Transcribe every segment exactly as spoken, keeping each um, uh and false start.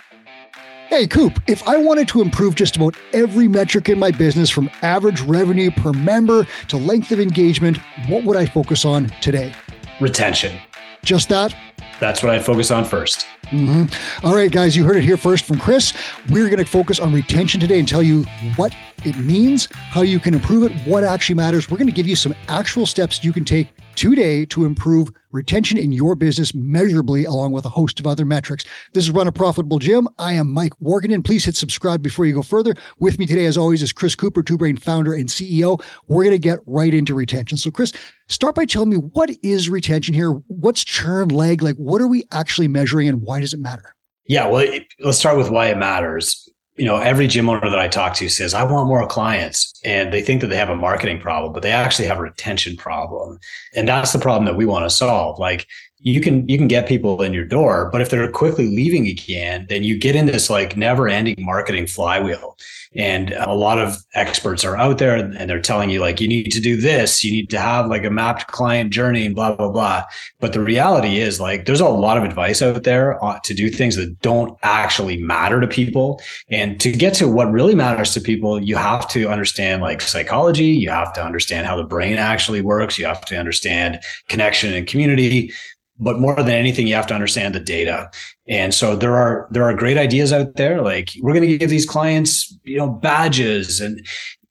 Hey, Coop, if I wanted to improve just about every metric in my business, from average revenue per member to length of engagement, what would I focus on today? Retention. Just that? That's what I focus on first. Mm-hmm. All right, guys, you heard it here first from Chris. We're going to focus on retention today and tell you what it means, how you can improve it, what actually matters. We're going to give you some actual steps you can take today to improve retention in your business measurably, along with a host of other metrics. This is Run a Profitable Gym. I am Mike Wargenden. Please hit subscribe before you go further. With me today, as always, is Chris Cooper, Two Brain founder and C E O. We're going to get right into retention. So, Chris, start by telling me, what is retention here? What's churn, lag? Like, what are we actually measuring and why does it matter? Yeah, well, it, let's start with why it matters. You know, every gym owner that I talk to says, I want more clients, and they think that they have a marketing problem, but they actually have a retention problem. And that's the problem that we want to solve. Like, you can, you can get people in your door, but if they're quickly leaving again, then you get in this like never ending marketing flywheel. And a lot of experts are out there and they're telling you like, you need to do this, you need to have like a mapped client journey and blah, blah, blah. But the reality is like, there's a lot of advice out there to do things that don't actually matter to people. And to get to what really matters to people, you have to understand like psychology. You have to understand how the brain actually works. You have to understand connection and community. But more than anything, you have to understand the data. And so there are there are great ideas out there. Like, we're going to give these clients, you know, badges and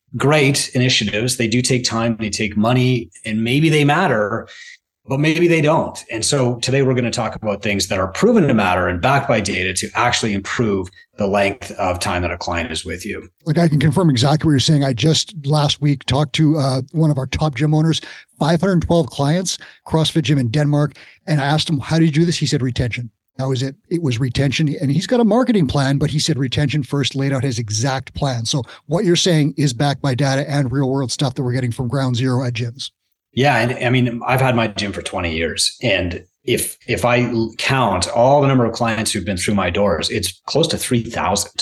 great initiatives. They do take time, they take money, and maybe they matter, but maybe they don't. And so today we're going to talk about things that are proven to matter and backed by data to actually improve the length of time that a client is with you. Like, I can confirm exactly what you're saying. I just last week talked to uh, one of our top gym owners, five hundred twelve clients, CrossFit gym in Denmark. And I asked him, how did you do this? He said, retention. That was it. It was retention. And he's got a marketing plan, but he said retention first, laid out his exact plan. So what you're saying is backed by data and real world stuff that we're getting from ground zero at gyms. Yeah. And I mean, I've had my gym for twenty years. And if if I count all the number of clients who've been through my doors, it's close to three thousand.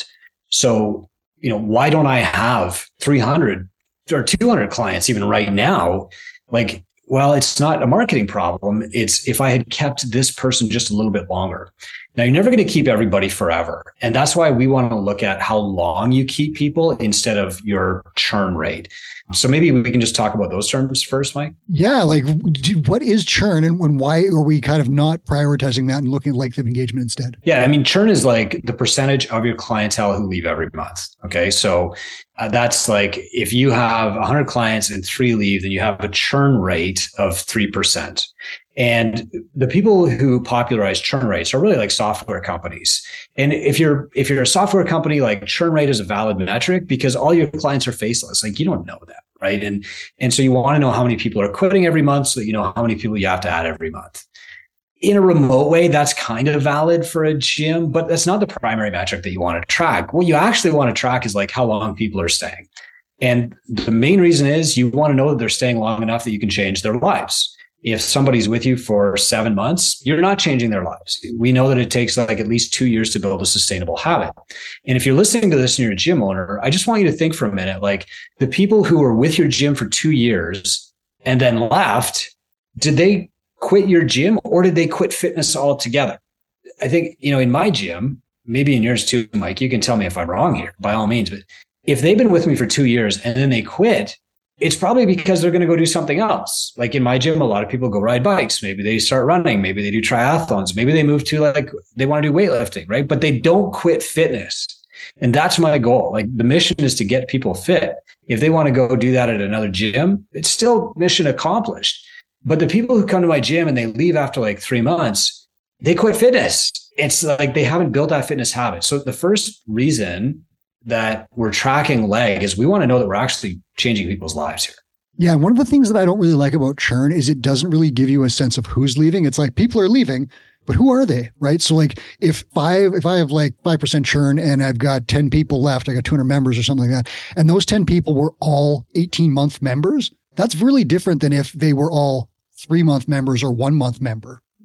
So, you know, why don't I have three hundred or two hundred clients even right now? Like, well, it's not a marketing problem. It's if I had kept this person just a little bit longer. Now, you're never going to keep everybody forever. And that's why we want to look at how long you keep people instead of your churn rate. So maybe we can just talk about those terms first, Mike. Yeah. Like, what is churn and when, why are we kind of not prioritizing that and looking at length of engagement instead? Yeah. I mean, churn is like the percentage of your clientele who leave every month. Okay. So uh, that's like, if you have one hundred clients and three leave, then you have a churn rate of three percent. And the people who popularize churn rates are really like software companies. And if you're, if you're a software company, like, churn rate is a valid metric because all your clients are faceless. Like, you don't know that. Right. And, and so you want to know how many people are quitting every month so that you know how many people you have to add every month. In a remote way, that's kind of valid for a gym, but that's not the primary metric that you want to track. What you actually want to track is like how long people are staying. And the main reason is you want to know that they're staying long enough that you can change their lives. If somebody's with you for seven months, you're not changing their lives. We know that it takes like at least two years to build a sustainable habit. And if you're listening to this and you're a gym owner, I just want you to think for a minute, like, the people who were with your gym for two years and then left, did they quit your gym or did they quit fitness altogether? I think, you know, in my gym, maybe in yours too, Mike, you can tell me if I'm wrong here by all means, but if they've been with me for two years and then they quit, it's probably because they're going to go do something else. Like in my gym, a lot of people go ride bikes. Maybe they start running. Maybe they do triathlons. Maybe they move to like, they want to do weightlifting, right? But they don't quit fitness. And that's my goal. Like, the mission is to get people fit. If they want to go do that at another gym, it's still mission accomplished. But the people who come to my gym and they leave after like three months, they quit fitness. It's like they haven't built that fitness habit. So the first reason that we're tracking leg is we want to know that we're actually changing people's lives here. Yeah. One of the things that I don't really like about churn is it doesn't really give you a sense of who's leaving. It's like, people are leaving, but who are they? Right. So like if five, if I have like five percent churn and I've got ten people left, I got two hundred members or something like that. And those ten people were all eighteen month members. That's really different than if they were all three month members or one month member.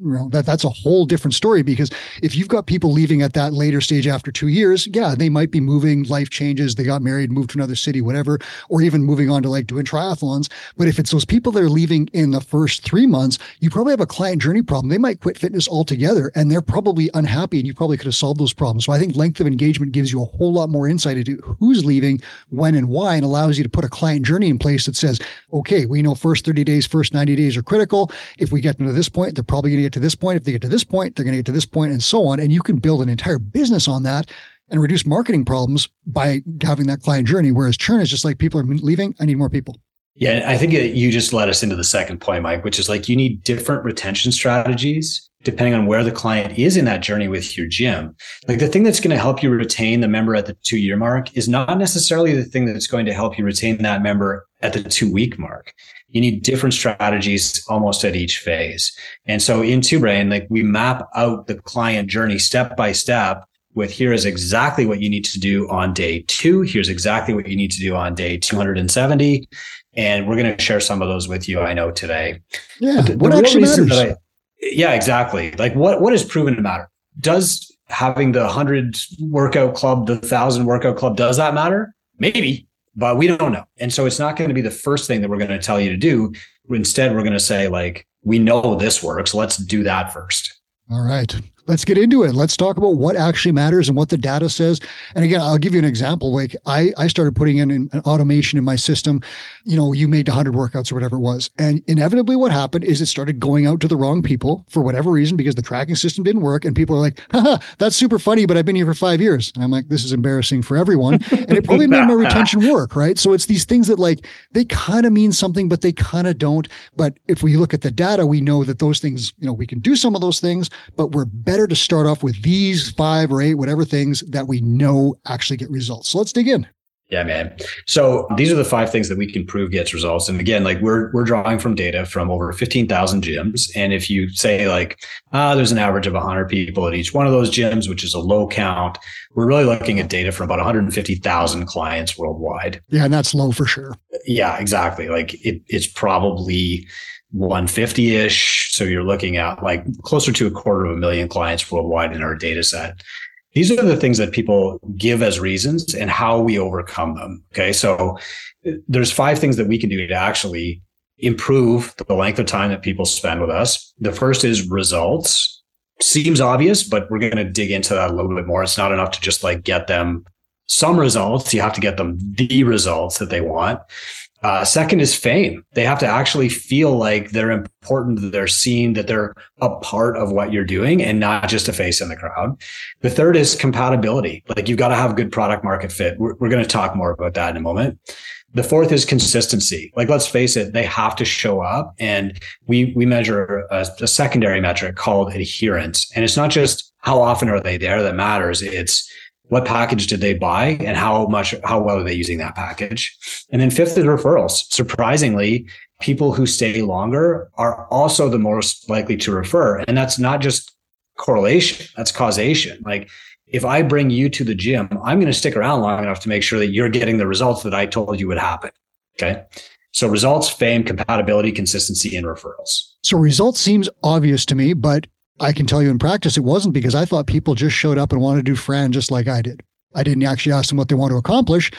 you know, that that's a whole different story, because if you've got people leaving at that later stage after two years, yeah, they might be moving, life changes, they got married, moved to another city, whatever, or even moving on to like doing triathlons. But if it's those people that are leaving in the first three months, you probably have a client journey problem. They might quit fitness altogether and they're probably unhappy, and you probably could have solved those problems. So I think length of engagement gives you a whole lot more insight into who's leaving, when and why, and allows you to put a client journey in place that says, okay, we know first thirty days, first ninety days are critical. If we get them to this point, they're probably going to get to this point. If they get to this point, they're going to get to this point, and so on. And you can build an entire business on that and reduce marketing problems by having that client journey. Whereas churn is just like, people are leaving, I need more people. Yeah, I think you just led us into the second point, Mike, which is like, you need different retention strategies depending on where the client is in that journey with your gym. Like, the thing that's going to help you retain the member at the two year mark is not necessarily the thing that's going to help you retain that member at the two week mark. You need different strategies almost at each phase. And so in Two Brain, like, we map out the client journey step by step with, here is exactly what you need to do on day two. Here's exactly what you need to do on day two hundred seventy. And we're going to share some of those with you, I know, today. Yeah. The, what the actually matters? I, yeah, exactly. Like, what, what is proven to matter? Does having the hundred workout club, the thousand workout club, does that matter? Maybe, but we don't know. And so it's not going to be the first thing that we're going to tell you to do. Instead, we're going to say, like, we know this works. Let's do that first. All right. Let's get into it. Let's talk about what actually matters and what the data says. And again, I'll give you an example. Like, I, I started putting in an, an automation in my system. You know, you made one hundred workouts or whatever it was. And inevitably what happened is it started going out to the wrong people for whatever reason, because the tracking system didn't work. And people are like, haha, that's super funny, but I've been here for five years. And I'm like, this is embarrassing for everyone. And it probably made my retention work, right? So it's these things that, like, they kind of mean something, but they kind of don't. But if we look at the data, we know that those things, you know, we can do some of those things, but we're better to start off with these five or eight, whatever things that we know actually get results. So let's dig in. Yeah, man. So these are the five things that we can prove gets results. And again, like, we're we're drawing from data from over fifteen thousand gyms. And if you say, like, ah, there's an average of one hundred people at each one of those gyms, which is a low count, we're really looking at data from about one hundred fifty thousand clients worldwide. Yeah, and that's low for sure. Yeah, exactly. Like, it, it's probably one fifty-ish. So you're looking at like closer to a quarter of a million clients worldwide in our data set. These are the things that people give as reasons and how we overcome them. Okay. So there's five things that we can do to actually improve the length of time that people spend with us. The first is results. Seems obvious, but we're going to dig into that a little bit more. It's not enough to just like get them some results. You have to get them the results that they want. Uh, second is fame. They have to actually feel like they're important, that they're seen, that they're a part of what you're doing and not just a face in the crowd. The third is compatibility. Like, you've got to have good product market fit. We're, we're going to talk more about that in a moment. The fourth is consistency. Like, let's face it, they have to show up, and we, we measure a, a secondary metric called adherence. And it's not just how often are they there that matters. It's what package did they buy and how much, how well are they using that package? And then fifth is referrals. Surprisingly, people who stay longer are also the most likely to refer. And that's not just correlation, that's causation. Like, if I bring you to the gym, I'm going to stick around long enough to make sure that you're getting the results that I told you would happen. Okay. So results, fame, compatibility, consistency, and referrals. So results seems obvious to me, but I can tell you in practice, it wasn't, because I thought people just showed up and wanted to do Fran just like I did. I didn't actually ask them what they want to accomplish.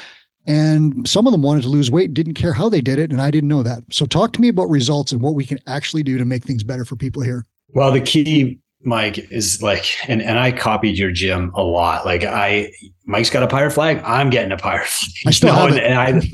And some of them wanted to lose weight, didn't care how they did it. And I didn't know that. So talk to me about results and what we can actually do to make things better for people here. Well, the key, Mike, is like, and, and I copied your gym a lot. Like, I, Mike's got a pirate flag. I'm getting a pirate flag. I still have and, it. and I,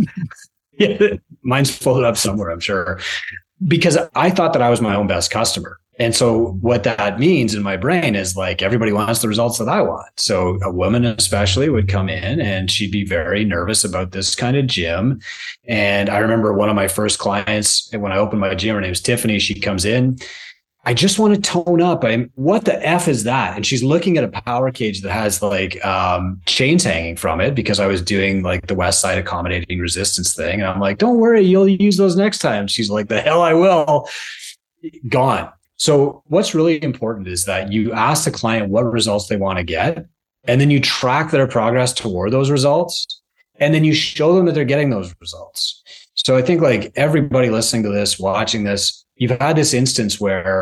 yeah, mine's folded up somewhere, I'm sure, because I thought that I was my own best customer. And so what that means in my brain is, like, everybody wants the results that I want. So a woman especially would come in and she'd be very nervous about this kind of gym. And I remember one of my first clients, when I opened my gym, her name's Tiffany. She comes in, I just want to tone up. I'm, what the F is that? And she's looking at a power cage that has like um, chains hanging from it, because I was doing like the West Side accommodating resistance thing. And I'm like, don't worry, you'll use those next time. She's like, the hell I will. Gone. So what's really important is that you ask the client what results they want to get, and then you track their progress toward those results, and then you show them that they're getting those results. So I think, like, everybody listening to this, watching this, you've had this instance where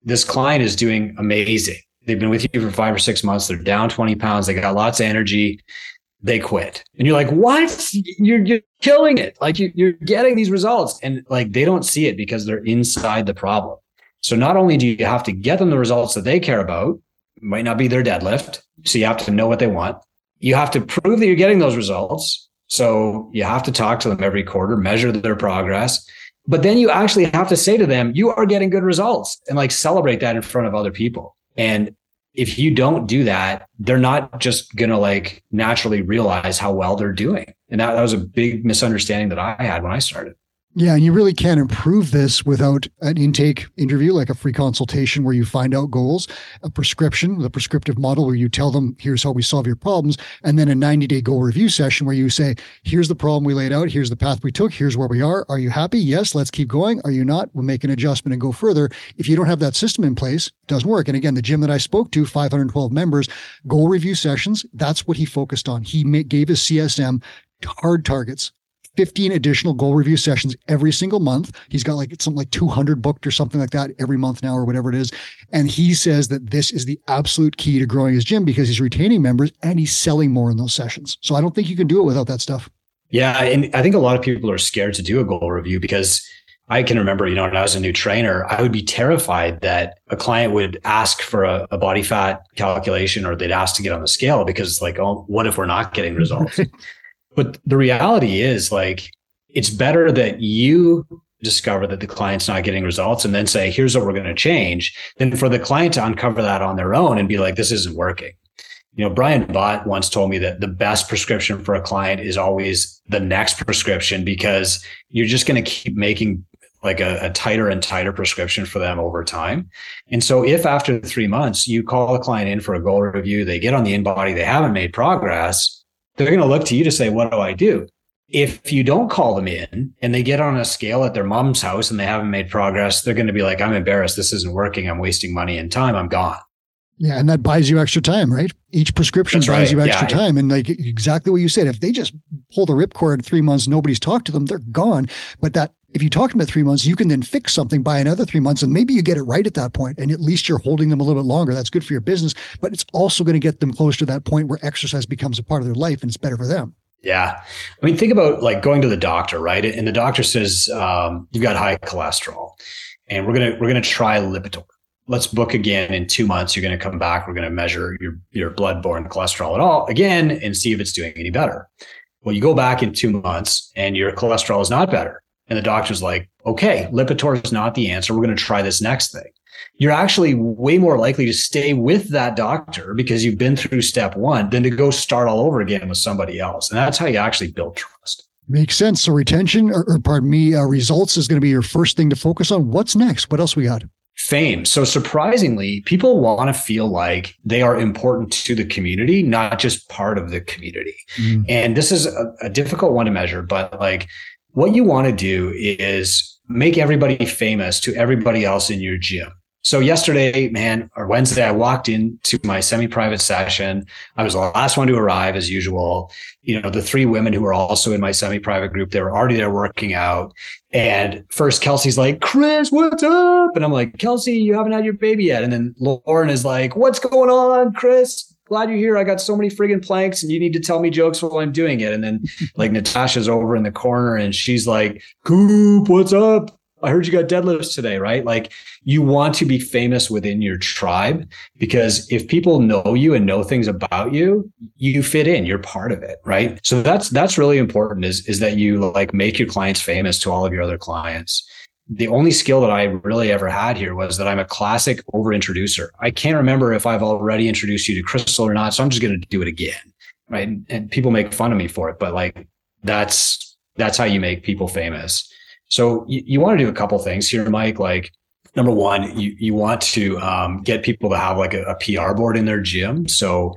this client is doing amazing. They've been with you for five or six months. They're down twenty pounds. They got lots of energy. They quit. And you're like, what? You're, you're killing it. Like you, you're getting these results. And like, they don't see it because they're inside the problem. So not only do you have to get them the results that they care about, it might not be their deadlift. So you have to know what they want. You have to prove that you're getting those results. So you have to talk to them every quarter, measure their progress. But then you actually have to say to them, you are getting good results, and like celebrate that in front of other people. And if you don't do that, they're not just going to like naturally realize how well they're doing. And that, that was a big misunderstanding that I had when I started. Yeah. And you really can't improve this without an intake interview, like a free consultation where you find out goals, a prescription, the prescriptive model where you tell them, here's how we solve your problems. And then a ninety day goal review session where you say, here's the problem we laid out. Here's the path we took. Here's where we are. Are you happy? Yes. Let's keep going. Are you not? We'll make an adjustment and go further. If you don't have that system in place, it doesn't work. And again, the gym that I spoke to, five hundred twelve members, goal review sessions, that's what he focused on. He gave his C S M hard targets. fifteen additional goal review sessions every single month. He's got like something like two hundred booked or something like that every month now or whatever it is. And he says that this is the absolute key to growing his gym because he's retaining members and he's selling more in those sessions. So I don't think you can do it without that stuff. Yeah. And I think a lot of people are scared to do a goal review because I can remember, you know, when I was a new trainer, I would be terrified that a client would ask for a, a body fat calculation or they'd ask to get on the scale because it's like, oh, what if we're not getting results? But the reality is like, it's better that you discover that the client's not getting results and then say, here's what we're going to change, than for the client to uncover that on their own and be like, this isn't working. You know, Brian Bott once told me that the best prescription for a client is always the next prescription because you're just going to keep making like a, a tighter and tighter prescription for them over time. And so if after three months you call a client in for a goal review, they get on the InBody, they haven't made progress, they're going to look to you to say, what do I do? If you don't call them in and they get on a scale at their mom's house and they haven't made progress, they're going to be like, I'm embarrassed. This isn't working. I'm wasting money and time. I'm gone. Yeah. And that buys you extra time, right? Each prescription That's buys right. you extra yeah. time. And like exactly what you said, if they just pull the ripcord three months, nobody's talked to them, they're gone. But that if you talk to them at three months, you can then fix something by another three months. And maybe you get it right at that point, and at least you're holding them a little bit longer. That's good for your business, but it's also going to get them closer to that point where exercise becomes a part of their life and it's better for them. Yeah. I mean, think about like going to the doctor, right? And the doctor says, um, you've got high cholesterol and we're going to, we're going to try Lipitor. Let's book again in two months. You're going to come back. We're going to measure your, your blood-borne cholesterol at all again and see if it's doing any better. Well, you go back in two months and your cholesterol is not better. And the doctor's like, okay, Lipitor is not the answer. We're going to try this next thing. You're actually way more likely to stay with that doctor because you've been through step one than to go start all over again with somebody else. And that's how you actually build trust. Makes sense. So retention or, or pardon me, uh, results is going to be your first thing to focus on. What's next? What else we got? Fame. So surprisingly, people want to feel like they are important to the community, not just part of the community. Mm. And this is a, a difficult one to measure, but like what you want to do is make everybody famous to everybody else in your gym. So yesterday, man, or Wednesday, I walked into my semi-private session. I was the last one to arrive as usual. You know, the three women who were also in my semi-private group, they were already there working out. And first Kelsey's like, Chris, what's up? And I'm like, Kelsey, you haven't had your baby yet. And then Lauren is like, what's going on, Chris? Glad you're here. I got so many friggin' planks and you need to tell me jokes while I'm doing it. And then like Natasha's over in the corner and she's like, Coop, what's up? I heard you got deadlifts today, right? Like you want to be famous within your tribe because if people know you and know things about you, you fit in, you're part of it, right? So that's, that's really important is, is that you like make your clients famous to all of your other clients. The only skill that I really ever had here was that I'm a classic over introducer. I can't remember if I've already introduced you to Crystal or not. So I'm just going to do it again. Right. And, and people make fun of me for it, but like that's, that's how you make people famous. So you, you want to do a couple things here, Mike. Like number one, you, you want to um, get people to have like a, a P R board in their gym. So,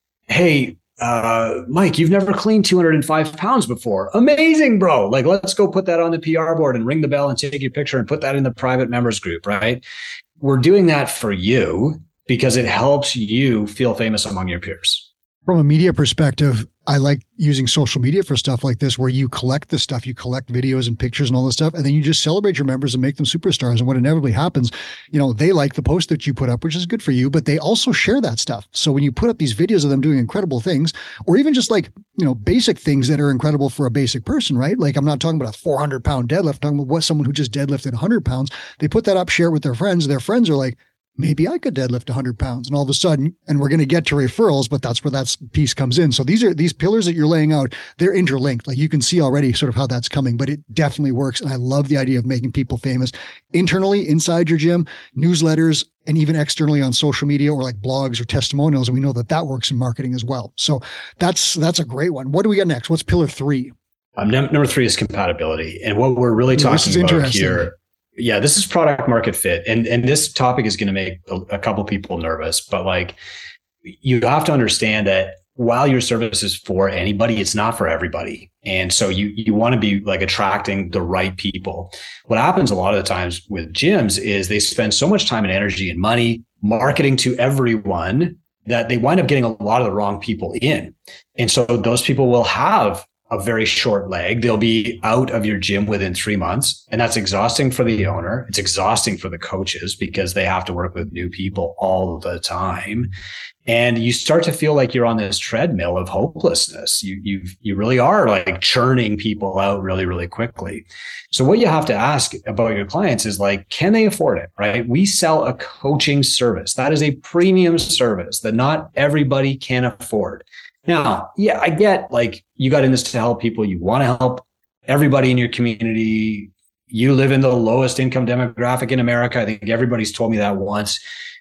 hey, uh, Mike, you've never cleaned two hundred five pounds before. Amazing, bro. Like, let's go put that on the P R board and ring the bell and take your picture and put that in the private members group, right? We're doing that for you because it helps you feel famous among your peers. From a media perspective, I like using social media for stuff like this, where you collect the stuff, you collect videos and pictures and all this stuff, and then you just celebrate your members and make them superstars. And what inevitably happens, you know, they like the post that you put up, which is good for you, but they also share that stuff. So when you put up these videos of them doing incredible things, or even just like, you know, basic things that are incredible for a basic person, right? Like I'm not talking about a four hundred pound deadlift, I'm talking about what someone who just deadlifted one hundred pounds, they put that up, share it with their friends. Their friends are like, maybe I could deadlift one hundred pounds. And all of a sudden, and we're going to get to referrals, but that's where that piece comes in. So these are these pillars that you're laying out, they're interlinked. Like you can see already sort of how that's coming, but it definitely works. And I love the idea of making people famous internally inside your gym, newsletters, and even externally on social media or like blogs or testimonials. And we know that that works in marketing as well. So that's, that's a great one. What do we got next? What's pillar three? Um, num- number three is compatibility. And what we're really Yeah, talking about here, yeah, this is product market fit. And, and this topic is going to make a, a couple people nervous, but like you have to understand that while your service is for anybody, it's not for everybody. And so you, you want to be like attracting the right people. What happens a lot of the times with gyms is they spend so much time and energy and money marketing to everyone that they wind up getting a lot of the wrong people in. And so those people will have a very short leg. They'll be out of your gym within three months. And that's exhausting for the owner. It's exhausting for the coaches because they have to work with new people all the time. And you start to feel like you're on this treadmill of hopelessness. You, you, you really are like churning people out really, really quickly. So what you have to ask about your clients is like, can they afford it? Right? We sell a coaching service. That is a premium service that not everybody can afford. Now, yeah, I get like you got in this to help people. You want to help everybody in your community. You live in the lowest income demographic in America. I think everybody's told me that once.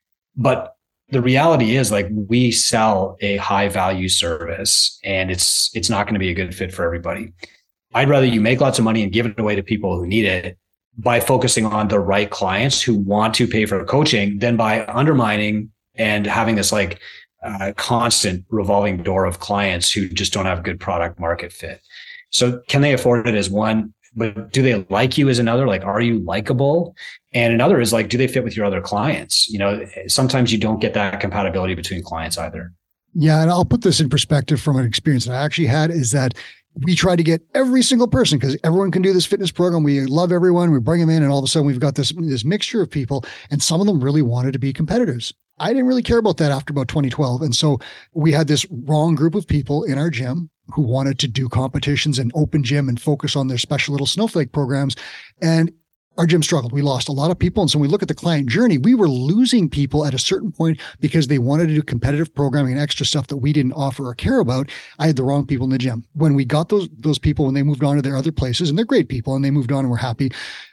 But the reality is like we sell a high value service and it's it's not going to be a good fit for everybody. I'd rather you make lots of money and give it away to people who need it by focusing on the right clients who want to pay for coaching than by undermining and having this like Uh, constant revolving door of clients who just don't have good product market fit. So can they afford it as one, but do they like you as another? Like, are you likable? And another is like, do they fit with your other clients? You know, sometimes you don't get that compatibility between clients either. Yeah. And I'll put this in perspective from an experience that I actually had is that we try to get every single person because everyone can do this fitness program. We love everyone. We bring them in and all of a sudden we've got this, this mixture of people and some of them really wanted to be competitors. I didn't really care about that after about twenty twelve. And so we had this wrong group of people in our gym who wanted to do competitions and open gym and focus on their special little snowflake programs. And our gym struggled. We lost a lot of people. And so when we look at the client journey, we were losing people at a certain point because they wanted to do competitive programming and extra stuff that we didn't offer or care about. I had the wrong people in the gym. When we got those, those people, when they moved on to their other places, and they're great people and they moved on and we're happy,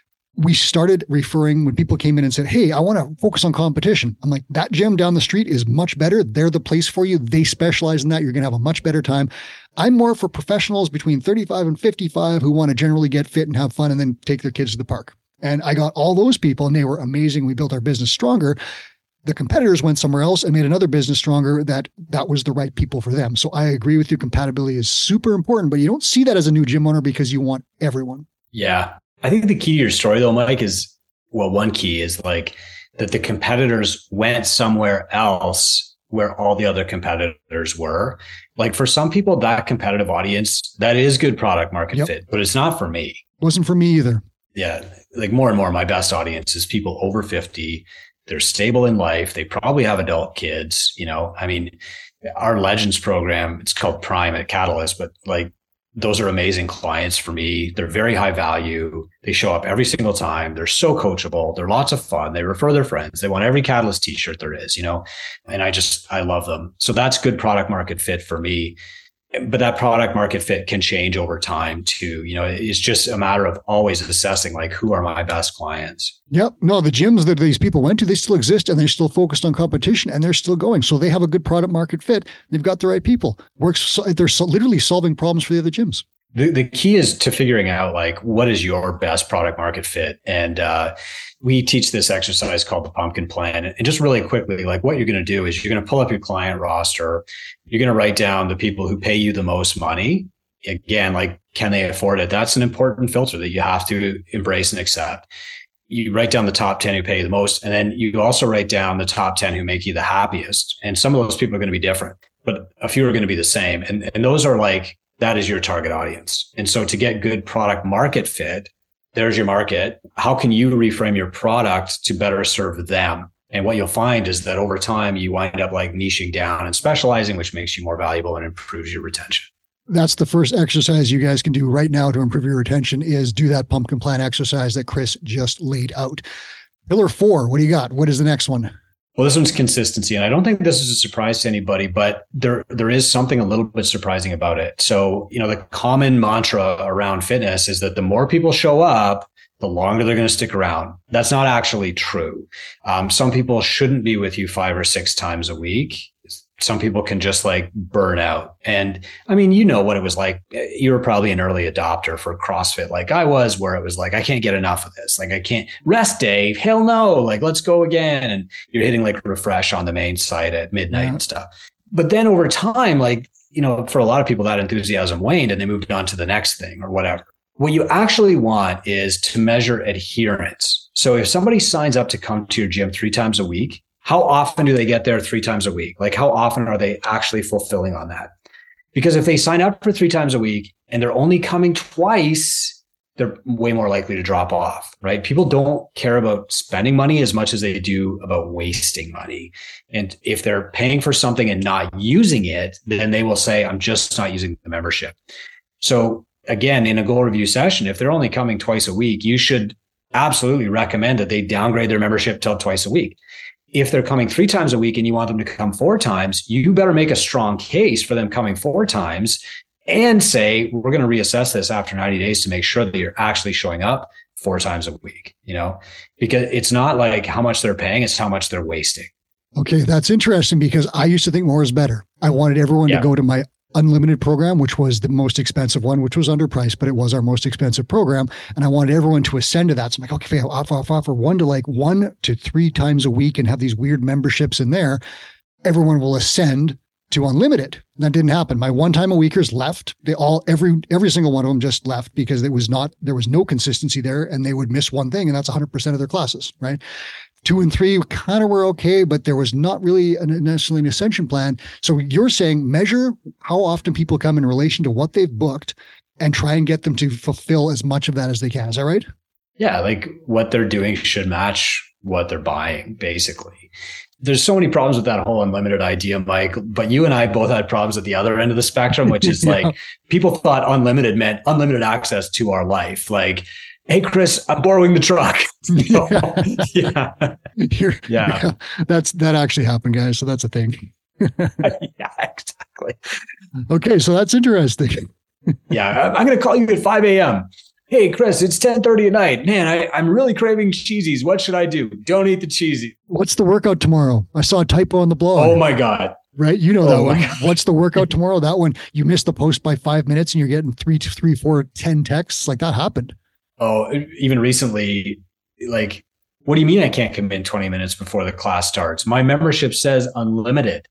we started referring when people came in and said, hey, I want to focus on competition. I'm like, that gym down the street is much better. They're the place for you. They specialize in that. You're going to have a much better time. I'm more for professionals between thirty-five and fifty-five who want to generally get fit and have fun and then take their kids to the park. And I got all those people and they were amazing. We built our business stronger. The competitors went somewhere else and made another business stronger that that was the right people for them. So I agree with you. Compatibility is super important, but you don't see that as a new gym owner because you want everyone. Yeah. I think the key to your story though, Mike, is, well, one key is like that the competitors went somewhere else where all the other competitors were. Like for some people, that competitive audience, that is good product market yep. fit, but it's not for me. Wasn't for me either. Yeah. Like more and more, my best audience is people over fifty. They're stable in life. They probably have adult kids. You know, I mean, our Legends program, it's called Prime at Catalyst, but like, those are amazing clients for me. They're very high value. They show up every single time. They're so coachable. They're lots of fun. They refer their friends. They want every Catalyst t-shirt there is, you know, and I just, I love them. So that's good product market fit for me. But that product market fit can change over time too. You know, it's just a matter of always assessing like, who are my best clients? Yep. No, the gyms that these people went to, they still exist and they're still focused on competition and they're still going. So they have a good product market fit. They've got the right people. Works. They're so, literally solving problems for the other gyms. The, the key is to figuring out like, what is your best product market fit? And, uh, we teach this exercise called the pumpkin plan. And just really quickly, like what you're going to do is you're going to pull up your client roster. You're going to write down the people who pay you the most money. Again, like, can they afford it? That's an important filter that you have to embrace and accept. You write down the top ten who pay you the most. And then you also write down the top ten who make you the happiest. And some of those people are going to be different. but a few are going to be the same. And, and those are like, that is your target audience. And so to get good product market fit, there's your market. How can you reframe your product to better serve them? And what you'll find is that over time, you wind up like niching down and specializing, which makes you more valuable and improves your retention. That's the first exercise you guys can do right now to improve your retention is do that pumpkin plan exercise that Chris just laid out. Pillar four, what do you got? What is the next one? Well, this one's consistency. And I don't think this is a surprise to anybody, but there, there is something a little bit surprising about it. So, you know, the common mantra around fitness is that the more people show up, the longer they're going to stick around. That's not actually true. Um, some people shouldn't be with you five or six times a week. Some people can just like burn out. And I mean, you know what it was like. You were probably an early adopter for CrossFit like I was, where it was like, I can't get enough of this. Like I can't rest day. Hell no. Like, let's go again. And you're hitting like refresh on the main site at midnight Yeah. and stuff. But then over time, like, you know, for a lot of people, that enthusiasm waned and they moved on to the next thing or whatever. What you actually want is to measure adherence. So if somebody signs up to come to your gym three times a week, how often do they get there three times a week? Like how often are they actually fulfilling on that? Because if they sign up for three times a week and they're only coming twice, they're way more likely to drop off, right? People don't care about spending money as much as they do about wasting money. And if they're paying for something and not using it, then they will say, I'm just not using the membership. So again, in a goal review session, if they're only coming twice a week, you should absolutely recommend that they downgrade their membership till twice a week. If they're coming three times a week and you want them to come four times, you better make a strong case for them coming four times and say, we're going to reassess this after ninety days to make sure that you're actually showing up four times a week, you know, because it's not like how much they're paying, it's how much they're wasting. Okay, that's interesting because I used to think more is better. I wanted everyone Yeah. to go to my unlimited program, which was the most expensive one, which was underpriced, but it was our most expensive program. And I wanted everyone to ascend to that. So I'm like, okay, I'll offer, offer, offer one to like one to three times a week and have these weird memberships in there. Everyone will ascend to unlimited. And that didn't happen. My one time a weekers left. They all, every, every single one of them just left because it was not, there was no consistency there and they would miss one thing and that's one hundred percent of their classes, right? Two and three kind of were okay, but there was not really a, necessarily an ascension plan. So you're saying measure how often people come in relation to what they've booked and try and get them to fulfill as much of that as they can. Is that right? Yeah, like what they're doing should match what they're buying, basically. There's so many problems with that whole unlimited idea, Mike, but you and I both had problems at the other end of the spectrum, which is yeah. like people thought unlimited meant unlimited access to our life. Like, hey, Chris, I'm borrowing the truck. So, yeah. yeah. Yeah. That's, that actually happened, guys. So that's a thing. Yeah, exactly. Okay. So that's interesting. Yeah. I'm going to call you at five a.m. Hey, Chris, it's ten thirty at night. Man, I, I'm really craving cheesies. What should I do? Don't eat the cheesy. What's the workout tomorrow? I saw a typo on the blog. Oh my God. Right. You know that oh one. What's the workout tomorrow? That one, you missed the post by five minutes and you're getting three, three, four, ten texts. Like that happened. Oh, even recently, like, what do you mean I can't come in twenty minutes before the class starts? My membership says unlimited,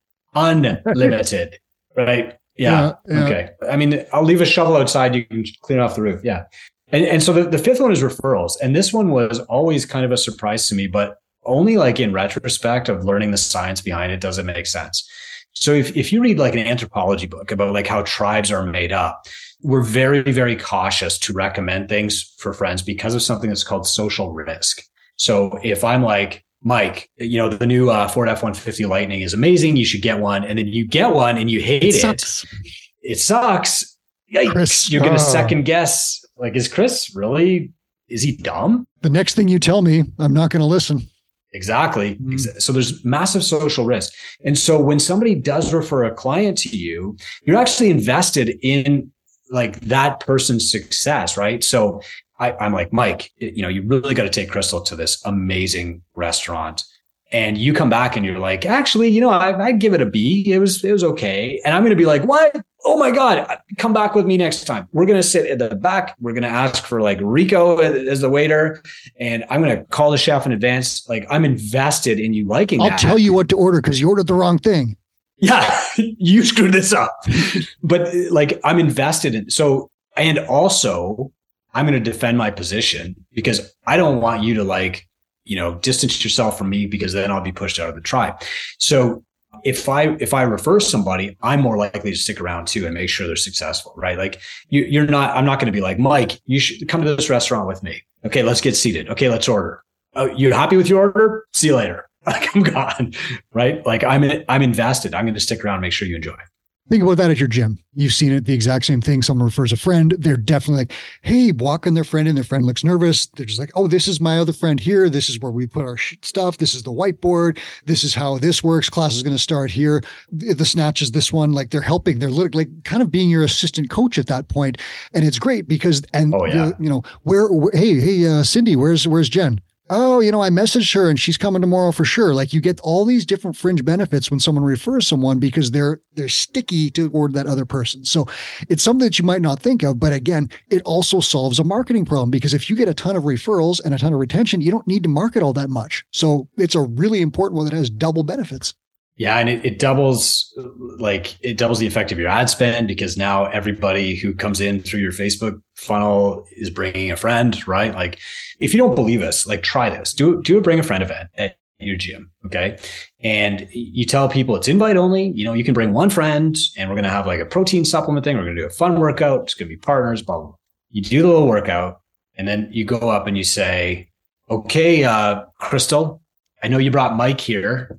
unlimited, right? Yeah. yeah, yeah. Okay. I mean, I'll leave a shovel outside. You can clean off the roof. Yeah. And, and so the, the fifth one is referrals. And this one was always kind of a surprise to me, but only like in retrospect of learning the science behind it, does it make sense? So if, if you read like an anthropology book about like how tribes are made up, we're very, very cautious to recommend things for friends because of something that's called social risk. So if I'm like, Mike, you know, the new uh, Ford F one fifty Lightning is amazing. You should get one. And then you get one and you hate it. Sucks. It sucks. Yikes. Chris, You're going to uh, second guess. Like, is Chris really, is he dumb? The next thing you tell me, I'm not going to listen. Exactly. Mm. So there's massive social risk. And so when somebody does refer a client to you, you're actually invested in like that person's success, right? So I, I'm like, Mike, you know, you really got to take Crystal to this amazing restaurant. And you come back and you're like, actually, you know, I, I'd give it a B. It was, it was okay. And I'm going to be like, what? Oh my God, come back with me next time. We're going to sit at the back. We're going to ask for like Rico as the waiter. And I'm going to call the chef in advance. Like I'm invested in you liking I'll that. I'll tell you what to order because you ordered the wrong thing. Yeah, you screwed this up. But like I'm invested in. So, and also I'm going to defend my position because I don't want you to like, you know, distance yourself from me because then I'll be pushed out of the tribe. So If I if I refer somebody, I'm more likely to stick around too and make sure they're successful, right? Like you, you're not. I'm not going to be like, Mike, you should come to this restaurant with me. Okay, let's get seated. Okay, let's order. Oh, you're happy with your order? See you later. Like I'm gone, right? Like I'm I'm invested. I'm going to stick around and make sure you enjoy. Think about that at your gym. You've seen it, the exact same thing. Someone refers a friend. They're definitely like, hey, walking their friend in. Their friend looks nervous. They're just like, oh, this is my other friend here. This is where we put our stuff. This is the whiteboard. This is how this works. Class is going to start here. The snatch is this one. Like they're helping. They're literally like kind of being your assistant coach at that point. And it's great because, and oh, yeah. you know, where, where hey, hey, uh, Cindy, where's, where's Jen? Oh, you know, I messaged her and she's coming tomorrow for sure. Like you get all these different fringe benefits when someone refers someone because they're they're sticky toward that other person. So it's something that you might not think of. But again, it also solves a marketing problem because if you get a ton of referrals and a ton of retention, you don't need to market all that much. So it's a really important one that has double benefits. Yeah. And it, it doubles, like it doubles the effect of your ad spend because now everybody who comes in through your Facebook funnel is bringing a friend, right? Like if you don't believe us, like try this, do, do a bring a friend event at your gym. Okay. And you tell people it's invite only, you know, you can bring one friend and we're going to have like a protein supplement thing. We're going to do a fun workout. It's going to be partners, blah, blah, blah. You do the little workout and then you go up and you say, okay, uh, Crystal, I know you brought Mike here.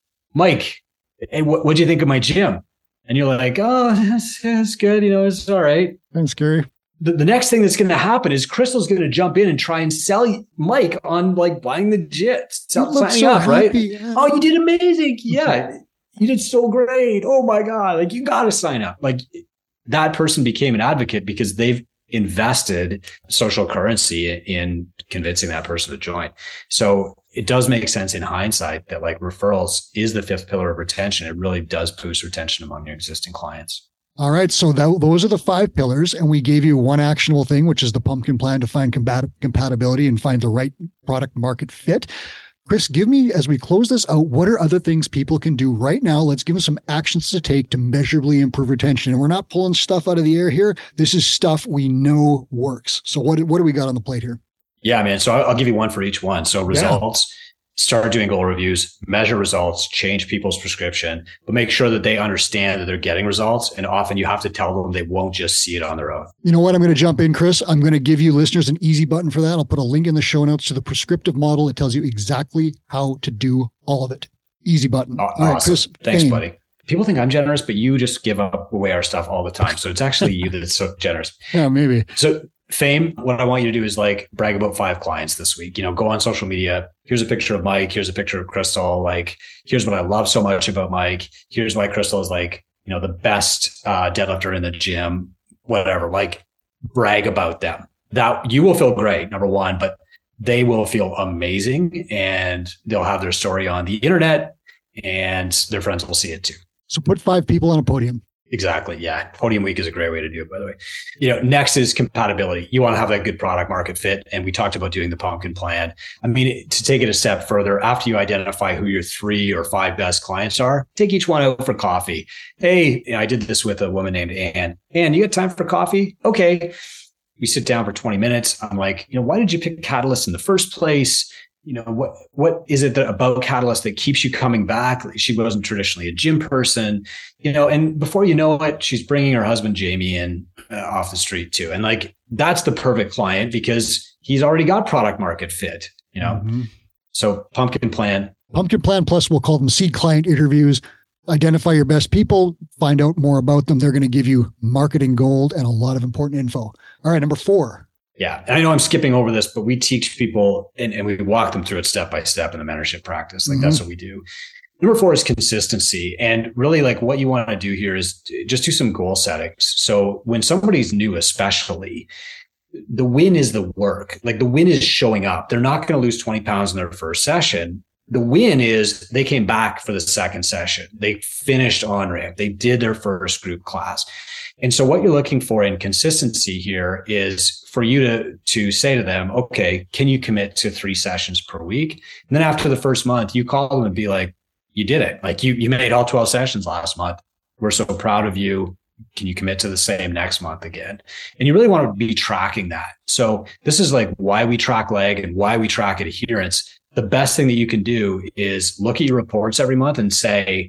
Mike, hey, what what'd you think of my gym? And you're like, oh, that's, that's good. You know, it's all right. Thanks, Gary. The, the next thing that's going to happen is Crystal's going to jump in and try and sell Mike on like buying the gym, signing so up, happy. right? Yeah. Oh, you did amazing. Yeah, you did so great. Oh my God. Like you got to sign up. Like that person became an advocate because they've invested social currency in convincing that person to join. So it does make sense in hindsight that like referrals is the fifth pillar of retention. It really does boost retention among your existing clients. All right. So that, those are the five pillars. And we gave you one actionable thing, which is the pumpkin plan to find combat- compatibility and find the right product market fit. Chris, give me, as we close this out, what are other things people can do right now? Let's give them some actions to take to measurably improve retention. And we're not pulling stuff out of the air here. This is stuff we know works. So what, what do we got on the plate here? Yeah, man. So I'll give you one for each one. So results, yeah. Start doing goal reviews, measure results, change people's prescription, but make sure that they understand that they're getting results. And often you have to tell them they won't just see it on their own. You know what? I'm going to jump in, Chris. I'm going to give you listeners an easy button for that. I'll put a link in the show notes to the prescriptive model. It tells you exactly how to do all of it. Easy button. Oh, all awesome. right, Chris. Thanks, fame. buddy. People think I'm generous, but you just give up away our stuff all the time. So it's actually you that's so generous. Yeah, maybe. So fame, what I want you to do is like brag about five clients this week. You know, go on social media. Here's a picture of Mike. Here's a picture of Crystal. Like, here's what I love so much about Mike. Here's why Crystal is like, you know, the best uh, deadlifter in the gym, whatever. Like, brag about them. That you will feel great, number one, but they will feel amazing and they'll have their story on the internet and their friends will see it too. So put five people on a podium. Exactly. Yeah. Podium week is a great way to do it, by the way. You know, next is compatibility. You want to have that good product market fit. And we talked about doing the pumpkin plan. I mean, to take it a step further, after you identify who your three or five best clients are, take each one out for coffee. Hey, I did this with a woman named Anne. Anne, you got time for coffee? Okay. We sit down for twenty minutes. I'm like, you know, why did you pick Catalyst in the first place? You know, what, what is it that about Catalyst that keeps you coming back? She wasn't traditionally a gym person, you know, and before you know it, she's bringing her husband, Jamie, in uh, off the street too. And like, that's the perfect client because he's already got product market fit, you know? Mm-hmm. So pumpkin plan. Pumpkin plan plus we'll call them seed client interviews. Identify your best people, find out more about them. They're going to give you marketing gold and a lot of important info. All right. Number four. Yeah. And I know I'm skipping over this, but we teach people and, and we walk them through it step by step in the mentorship practice. Like mm-hmm. That's what we do. Number four is consistency. And really like what you want to do here is just do some goal settings. So when somebody's new, especially, the win is the work. Like the win is showing up. They're not going to lose twenty pounds in their first session. The win is they came back for the second session. They finished on-ramp. They did their first group class. And so what you're looking for in consistency here is for you to, to say to them, okay, can you commit to three sessions per week? And then after the first month, you call them and be like, you did it. Like you, you made all twelve sessions last month. We're so proud of you. Can you commit to the same next month again? And you really want to be tracking that. So this is like why we track leg and why we track adherence. The best thing that you can do is look at your reports every month and say,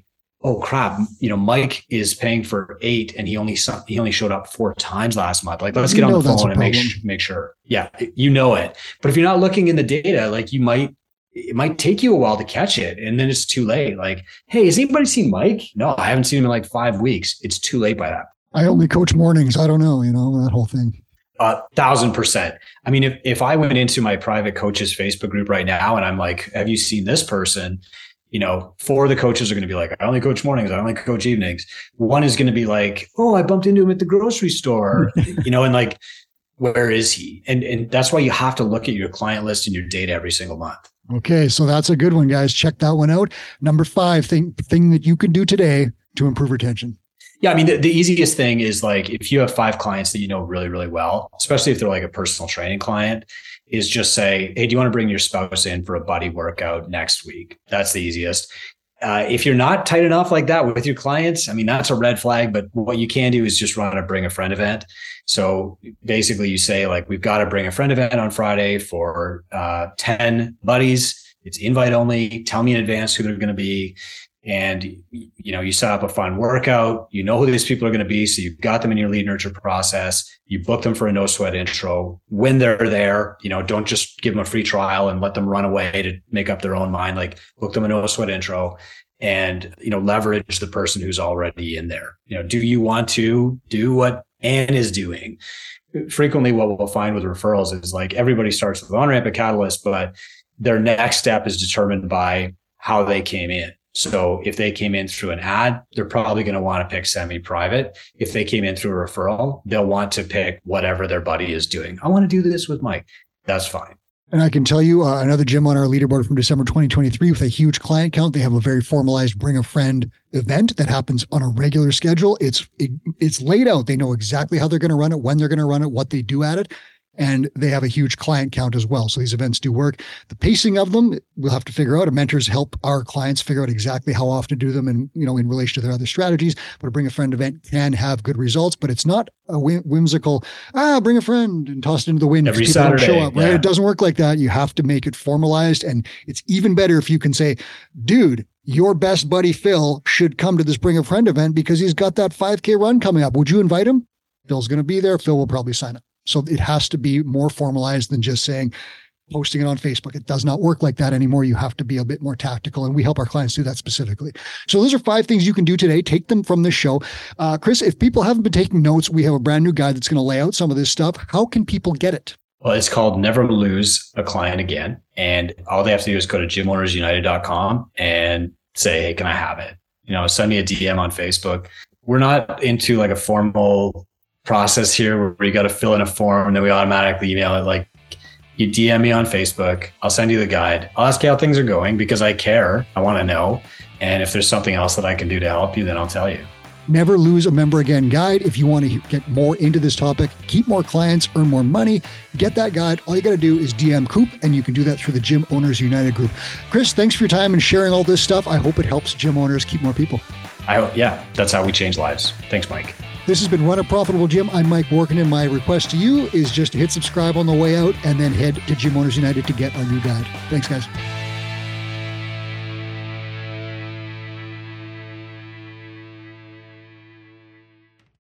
oh crap, you know, Mike is paying for eight and he only he only showed up four times last month. Like, let's get on the phone and make make sure. Yeah, you know it. But if you're not looking in the data, like you might, it might take you a while to catch it, and then it's too late. Like, hey, has anybody seen Mike? No, I haven't seen him in like five weeks. It's too late by that. I only coach mornings. I don't know, you know, that whole thing. A thousand percent. I mean, if, if I went into my private coaches Facebook group right now and I'm like, have you seen this person? You know, four of the coaches are going to be like, I only coach mornings. I only coach evenings. One is going to be like, oh, I bumped into him at the grocery store, you know, and like, where is he? And, and that's why you have to look at your client list and your data every single month. Okay. So that's a good one, guys. Check that one out. Number five thing, thing that you can do today to improve retention. Yeah, I mean, the, the easiest thing is like if you have five clients that you know really, really well, especially if they're like a personal training client, is just say, hey, do you want to bring your spouse in for a buddy workout next week? That's the easiest. Uh, if you're not tight enough like that with your clients, I mean, that's a red flag, but what you can do is just run a bring a friend event. So basically you say like, we've got a bring a friend event on Friday for uh, ten buddies. It's invite only. Tell me in advance who they're going to be. And, you know, you set up a fun workout, you know who these people are going to be. So you've got them in your lead nurture process. You book them for a no sweat intro. When they're there, you know, don't just give them a free trial and let them run away to make up their own mind. Like, book them a no sweat intro and, you know, leverage the person who's already in there. You know, do you want to do what Anne is doing? Frequently what we'll find with referrals is like everybody starts with OnRamp at Catalyst, but their next step is determined by how they came in. So if they came in through an ad, they're probably going to want to pick semi-private. If they came in through a referral, they'll want to pick whatever their buddy is doing. I want to do this with Mike. That's fine. And I can tell you uh, another gym on our leaderboard from December twenty twenty-three with a huge client count. They have a very formalized bring a friend event that happens on a regular schedule. It's it, it's laid out. They know exactly how they're going to run it, when they're going to run it, what they do at it. And they have a huge client count as well. So these events do work. The pacing of them, we'll have to figure out. Our mentors help our clients figure out exactly how often to do them and, you know, in relation to their other strategies. But a bring a friend event can have good results, but it's not a whimsical, ah, bring a friend and toss it into the wind. Every Saturday. Show up, right? Yeah. It doesn't work like that. You have to make it formalized. And it's even better if you can say, dude, your best buddy, Phil, should come to this bring a friend event because he's got that five K run coming up. Would you invite him? Phil's going to be there. Phil will probably sign up. So it has to be more formalized than just saying, posting it on Facebook. It does not work like that anymore. You have to be a bit more tactical, and we help our clients do that specifically. So those are five things you can do today. Take them from this show. Uh, Chris, if people haven't been taking notes, we have a brand new guide that's going to lay out some of this stuff. How can people get it? Well, it's called Never Lose a Client Again. And all they have to do is go to gym owners united dot com and say, hey, can I have it? You know, send me a D M on Facebook. We're not into like a formal process here where you got to fill in a form and then we automatically email it. Like, you D M me on Facebook, I'll send you the guide. I'll ask you how things are going because I care. I want to know. And if there's something else that I can do to help you, then I'll tell you. Never Lose a Member Again guide. If you want to get more into this topic, keep more clients, earn more money, get that guide. All you got to do is D M Coop, and you can do that through the Gym Owners United group. Chris, thanks for your time and sharing all this stuff. I hope it helps gym owners keep more people. I hope, yeah, that's how we change lives. Thanks, Mike. This has been Run a Profitable Gym. I'm Mike Borkin, and my request to you is just to hit subscribe on the way out and then head to Gym Owners United to get our new guide. Thanks, guys.